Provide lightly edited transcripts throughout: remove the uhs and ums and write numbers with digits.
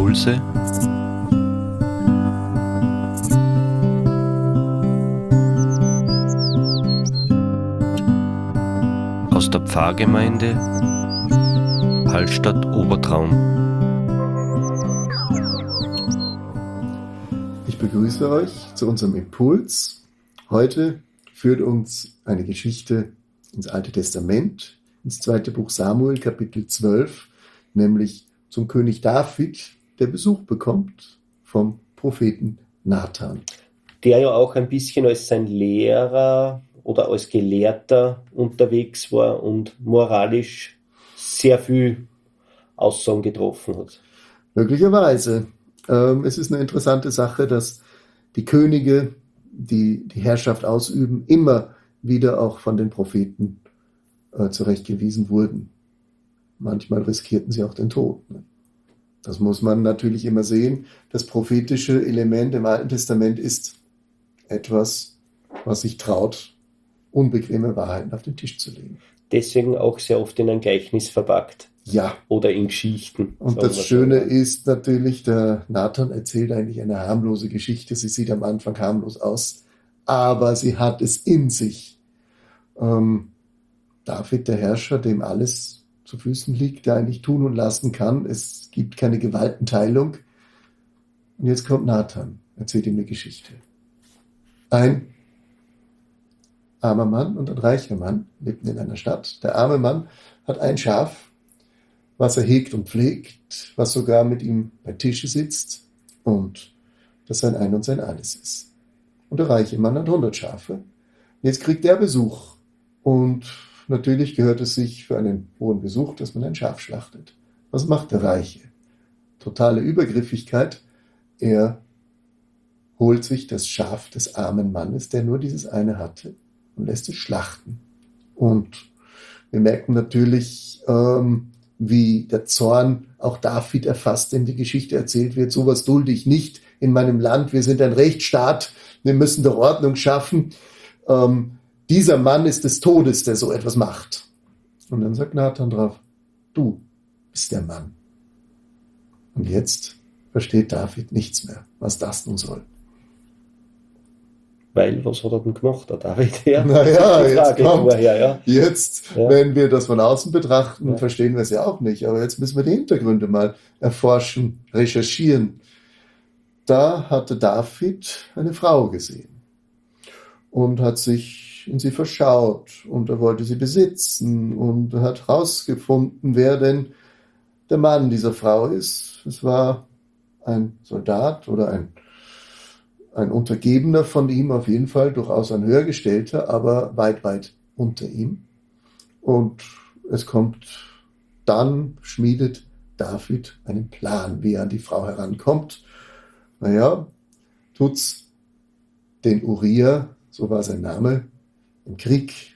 Impulse aus der Pfarrgemeinde Hallstatt Obertraum. Ich begrüße euch zu unserem Impuls. Heute führt uns eine Geschichte ins Alte Testament, ins zweite Buch Samuel, Kapitel 12, nämlich zum König David, der Besuch bekommt vom Propheten Nathan. Der ja auch ein bisschen als sein Lehrer oder als Gelehrter unterwegs war und moralisch sehr viel Aussagen getroffen hat. Möglicherweise. Es ist eine interessante Sache, dass die Könige, die die Herrschaft ausüben, immer wieder auch von den Propheten zurechtgewiesen wurden. Manchmal riskierten sie auch den Tod. Das muss man natürlich immer sehen. Das prophetische Element im Alten Testament ist etwas, was sich traut, unbequeme Wahrheiten auf den Tisch zu legen. Deswegen auch sehr oft in ein Gleichnis verpackt. Ja. Oder in Geschichten. Und das Schöne ist natürlich, der Nathan erzählt eigentlich eine harmlose Geschichte. Sie sieht am Anfang harmlos aus, aber sie hat es in sich. David, der Herrscher, dem alles zu Füßen liegt, der eigentlich tun und lassen kann. Es gibt keine Gewaltenteilung. Und jetzt kommt Nathan, erzählt ihm eine Geschichte. Ein armer Mann und ein reicher Mann lebten in einer Stadt. Der arme Mann hat ein Schaf, was er hegt und pflegt, was sogar mit ihm bei Tische sitzt und das sein Ein und sein Alles ist. Und der reiche Mann hat 100 Schafe. Jetzt kriegt er Besuch und natürlich gehört es sich für einen hohen Besuch, dass man ein Schaf schlachtet. Was macht der Reiche? Totale Übergriffigkeit. Er holt sich das Schaf des armen Mannes, der nur dieses eine hatte, und lässt es schlachten. Und wir merken natürlich, wie der Zorn auch David erfasst, denn die Geschichte erzählt wird, sowas dulde ich nicht in meinem Land, wir sind ein Rechtsstaat, wir müssen doch Ordnung schaffen. Dieser Mann ist des Todes, der so etwas macht. Und dann sagt Nathan drauf, du bist der Mann. Und jetzt versteht David nichts mehr, was das nun soll. Weil, was hat er denn gemacht, der David? Ja, naja, jetzt kommt, ja. Jetzt, wenn wir das von außen betrachten, verstehen wir es ja auch nicht. Aber jetzt müssen wir die Hintergründe mal erforschen, recherchieren. Da hatte David eine Frau gesehen und hat sich in sie verschaut und er wollte sie besitzen und hat herausgefunden, wer denn der Mann dieser Frau ist. Es war ein Soldat oder ein Untergebener von ihm, auf jeden Fall durchaus ein höhergestellter, aber weit, weit unter ihm. Und es kommt, dann schmiedet David einen Plan, wie er an die Frau herankommt. Naja, tut's den Uriah, so war sein Name, im Krieg,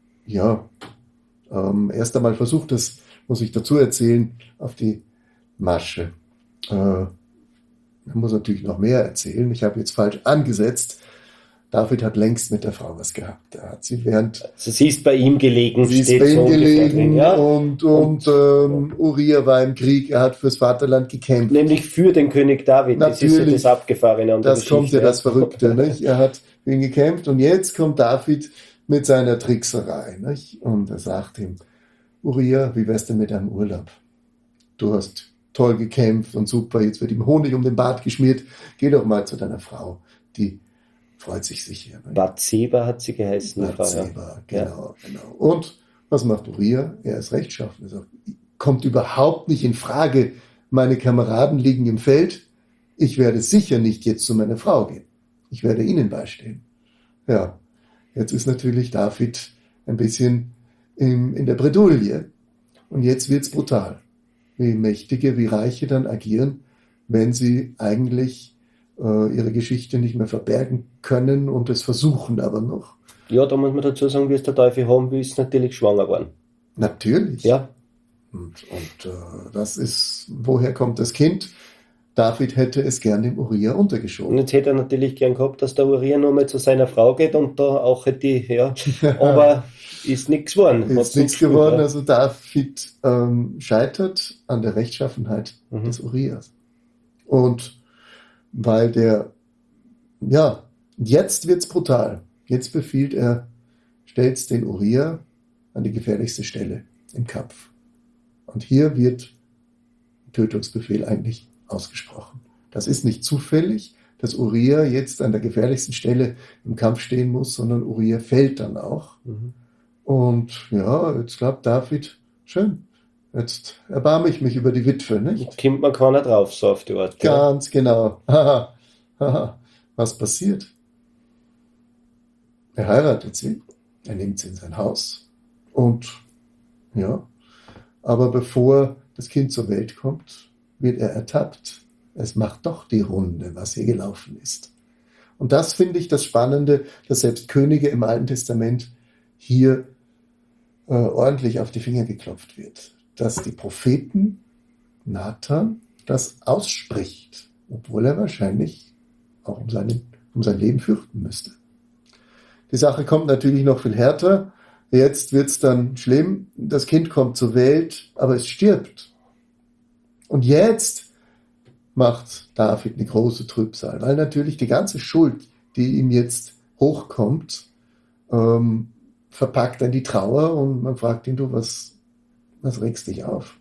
erst einmal versucht es, muss ich dazu erzählen, auf die Masche. Man muss natürlich noch mehr erzählen. Ich habe jetzt falsch angesetzt. David hat längst mit der Frau was gehabt. Er hat sie sie ist bei ihm gelegen. Sie ist bei ihm gelegen, ja? und Uriah war im Krieg. Er hat fürs Vaterland gekämpft. Nämlich für den König David. Natürlich, das ist ja das Abgefahrene an der Geschichte. Das kommt ja das Verrückte. Nicht? Er hat für ihn gekämpft und jetzt kommt David mit seiner Trickserei. Nicht? Und er sagt ihm, Uriah, wie wär's denn mit deinem Urlaub? Du hast toll gekämpft und super, jetzt wird ihm Honig um den Bart geschmiert. Geh doch mal zu deiner Frau, die freut sich sicher. Bathseba hat sie geheißen. Bathseba, genau. Und was macht Uriah? Er ist rechtschaffen. Er sagt, kommt überhaupt nicht in Frage, meine Kameraden liegen im Feld. Ich werde sicher nicht jetzt zu meiner Frau gehen. Ich werde ihnen beistehen. Ja, jetzt ist natürlich David ein bisschen in der Bredouille. Und jetzt wird's brutal. Wie Mächtige, wie Reiche dann agieren, wenn sie eigentlich ihre Geschichte nicht mehr verbergen können und es versuchen aber noch. Ja, da muss man dazu sagen, wie es der Teufel haben will, ist natürlich schwanger geworden. Natürlich. Ja. Und das ist, woher kommt das Kind? David hätte es gern dem Uriah untergeschoben. Und jetzt hätte er natürlich gern gehabt, dass der Uriah nochmal zu seiner Frau geht und da auch hätte, aber ist nichts geworden. Ist nichts geworden, also David scheitert an der Rechtschaffenheit des Uriahs. Und weil jetzt wird's brutal. Jetzt befiehlt er, stellt den Uriah an die gefährlichste Stelle im Kampf. Und hier wird ein Tötungsbefehl eigentlich ausgesprochen. Das ist nicht zufällig, dass Uriah jetzt an der gefährlichsten Stelle im Kampf stehen muss, sondern Uriah fällt dann auch. Und ja, jetzt glaubt David, schön, jetzt erbarme ich mich über die Witwe, nicht? Kommt man keiner drauf, so auf die Art. Ganz genau. Was passiert? Er heiratet sie, er nimmt sie in sein Haus und ja, aber bevor das Kind zur Welt kommt, wird er ertappt. Es macht doch die Runde, was hier gelaufen ist. Und das finde ich das Spannende, dass selbst Könige im Alten Testament hier ordentlich auf die Finger geklopft wird. Dass die Propheten Nathan das ausspricht, obwohl er wahrscheinlich auch um sein Leben fürchten müsste. Die Sache kommt natürlich noch viel härter. Jetzt wird es dann schlimm. Das Kind kommt zur Welt, aber es stirbt. Und jetzt macht David eine große Trübsal, weil natürlich die ganze Schuld, die ihm jetzt hochkommt, verpackt er in die Trauer und man fragt ihn, du, was regst dich auf?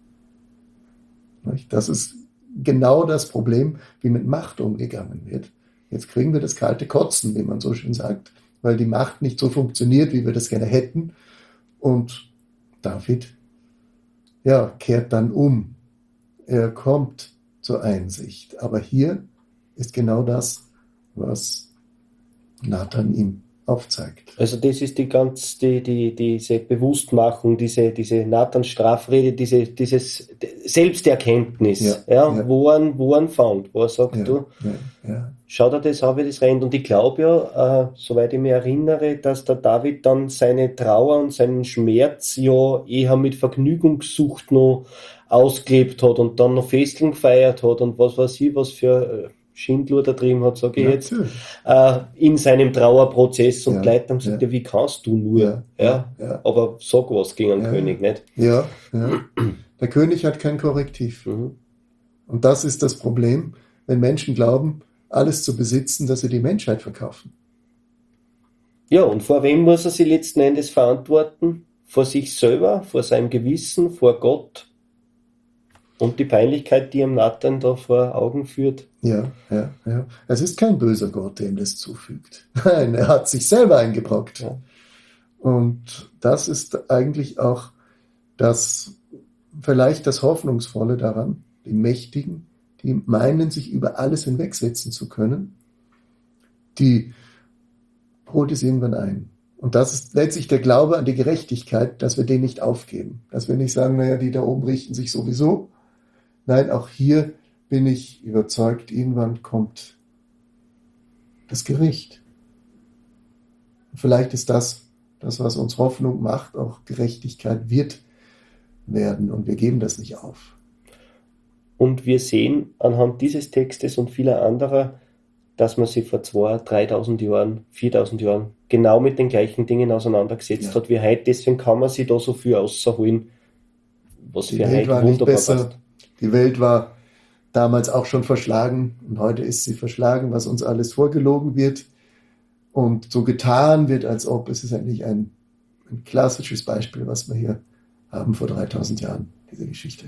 Das ist genau das Problem, wie mit Macht umgegangen wird. Jetzt kriegen wir das kalte Kotzen, wie man so schön sagt, weil die Macht nicht so funktioniert, wie wir das gerne hätten. Und David, kehrt dann um. Er kommt zur Einsicht. Aber hier ist genau das, was Nathan ihm aufzeigt. Also das ist diese Bewusstmachung, diese Nathans Strafrede, dieses Selbsterkenntnis, wo er fängt, wo er sagt, schau dir das an, wie das rennt. Und ich glaube soweit ich mich erinnere, dass der David dann seine Trauer und seinen Schmerz eher mit Vergnügungssucht noch ausgelebt hat und dann noch Festeln gefeiert hat und was weiß ich, was für Schindler da drin hat, sage ich jetzt, in seinem Trauerprozess und Leute haben gesagt, wie kannst du nur? Aber sag was gegen den König, nicht? Ja. Der König hat kein Korrektiv. Und das ist das Problem, wenn Menschen glauben, alles zu besitzen, dass sie die Menschheit verkaufen. Ja, und vor wem muss er sich letzten Endes verantworten? Vor sich selber, vor seinem Gewissen, vor Gott und die Peinlichkeit, die ihm Nathan da vor Augen führt. Ja. Es ist kein böser Gott, der ihm das zufügt. Nein, er hat sich selber eingebrockt. Ja. Und das ist eigentlich auch vielleicht das Hoffnungsvolle daran, die Mächtigen, die meinen, sich über alles hinwegsetzen zu können, die holt es irgendwann ein. Und das ist letztlich der Glaube an die Gerechtigkeit, dass wir den nicht aufgeben. Dass wir nicht sagen, die da oben richten sich sowieso. Nein, auch hier bin ich überzeugt, irgendwann kommt das Gericht. Und vielleicht ist das, was uns Hoffnung macht, auch Gerechtigkeit wird werden und wir geben das nicht auf. Und wir sehen anhand dieses Textes und vieler anderer, dass man sich vor 2.000, 3.000 Jahren, 4.000 Jahren genau mit den gleichen Dingen auseinandergesetzt hat wie heute. Deswegen kann man sich da so viel rausholen, was für heute wunderbar passt. Die Welt war damals auch schon verschlagen und heute ist sie verschlagen, was uns alles vorgelogen wird und so getan wird, als ob es ist eigentlich ein klassisches Beispiel, was wir hier haben vor 3.000 Jahren, diese Geschichte.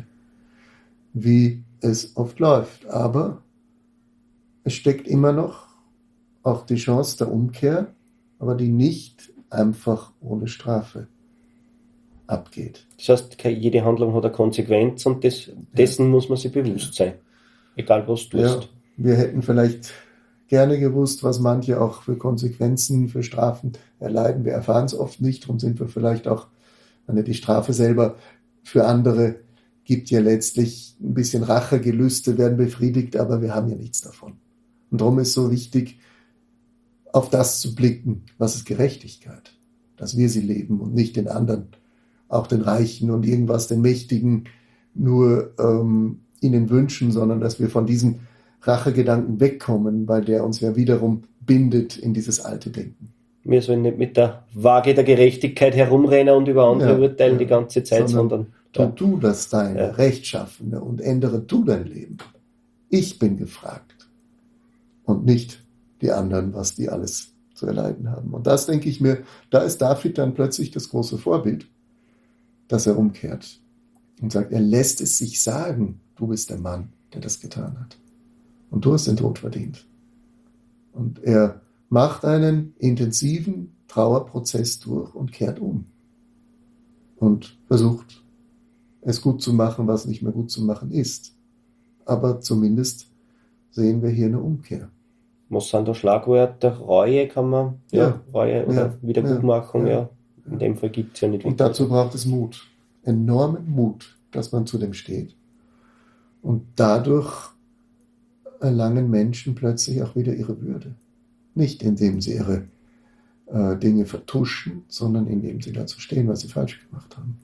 Wie es oft läuft. Aber es steckt immer noch auch die Chance der Umkehr, aber die nicht einfach ohne Strafe abgeht. Das heißt, jede Handlung hat eine Konsequenz und dessen muss man sich bewusst sein. Egal was du tust. Wir hätten vielleicht gerne gewusst, was manche auch für Konsequenzen, für Strafen erleiden. Wir erfahren es oft nicht, darum sind wir vielleicht auch, die Strafe selber für andere gibt ja letztlich ein bisschen Rachegelüste, werden befriedigt, aber wir haben ja nichts davon. Und darum ist so wichtig, auf das zu blicken, was ist Gerechtigkeit, dass wir sie leben und nicht den anderen, auch den Reichen und irgendwas, den Mächtigen nur ihnen wünschen, sondern dass wir von diesem Rachegedanken wegkommen, weil der uns ja wiederum bindet in dieses alte Denken. Wir sollen nicht mit der Waage der Gerechtigkeit herumrennen und über andere urteilen die ganze Zeit, sondern tu das Deine, Rechtschaffene und ändere du dein Leben. Ich bin gefragt und nicht die anderen, was die alles zu erleiden haben. Und das denke ich mir, da ist David dann plötzlich das große Vorbild, dass er umkehrt und sagt, er lässt es sich sagen, du bist der Mann, der das getan hat. Und du hast den Tod verdient. Und er macht einen intensiven Trauerprozess durch und kehrt um. Und versucht, es gut zu machen, was nicht mehr gut zu machen ist. Aber zumindest sehen wir hier eine Umkehr. Was sind da Schlagwörter? Reue kann man, Reue oder Wiedergutmachung, In dem Fall gibt es ja nicht wirklich. Und dazu braucht es Mut. Enormen Mut, dass man zu dem steht. Und dadurch erlangen Menschen plötzlich auch wieder ihre Würde. Nicht indem sie ihre Dinge vertuschen, sondern indem sie dazu stehen, was sie falsch gemacht haben.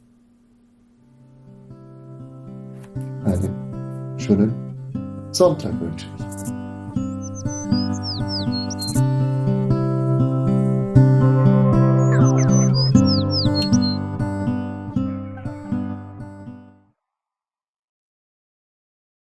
Einen schönen Sonntag wünsche ich.